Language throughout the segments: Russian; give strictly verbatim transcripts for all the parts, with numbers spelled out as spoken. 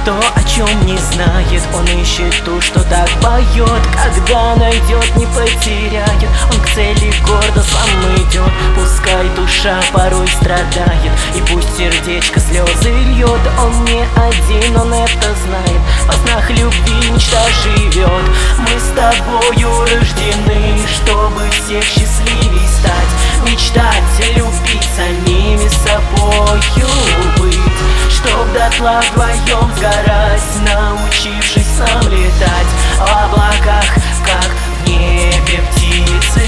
никто о чем не знает. Он ищет ту, что так поет. Когда найдет, не потеряет. Он к цели гордо сам идет. Пускай душа порой страдает, и пусть сердечко слезы льет. Он не один, он это знает. Во снах любви мечта живет. Мы с тобою рождены, чтобы всех счастливей стать. Мечтать, любить, самими собою быть. Чтоб дотла вдвоем сгорать, научившись сам летать в облаках, как в небе птицы.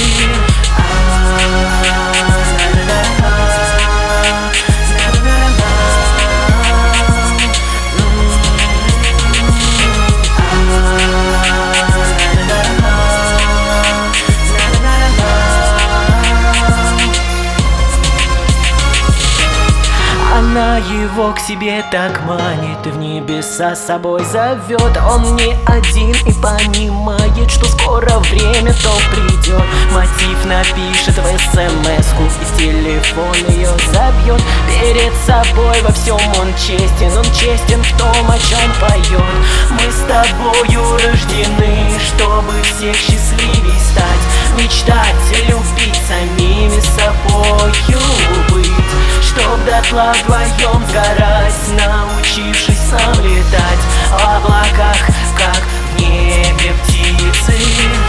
Она его к себе так манит и в небеса с собой зовет. Он не один и понимает, что скоро время то придет. Мотив напишет в смс-ку и телефон ее забьет. Перед собой во всем он честен, он честен в том, о чем поет. Мы с тобою рождены, чтобы всех счастливей стать. Мечтать, любить, самими собою быть. Чтоб дотла вдвоем сгорать, научившись сам летать в облаках, как в небе птицы.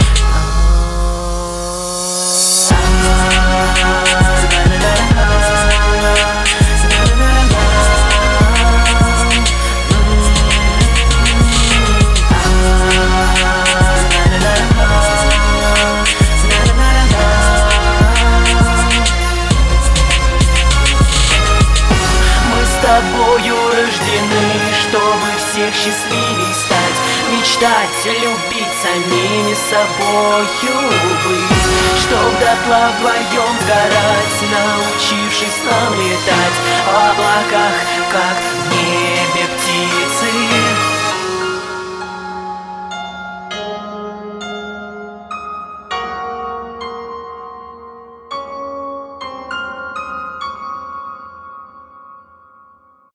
Тобою рождены, чтобы всех счастливей стать. Мечтать, любить, самими собою быть. Чтоб дотла вдвоем сгорать, научившись нам летать в облаках, как в небе.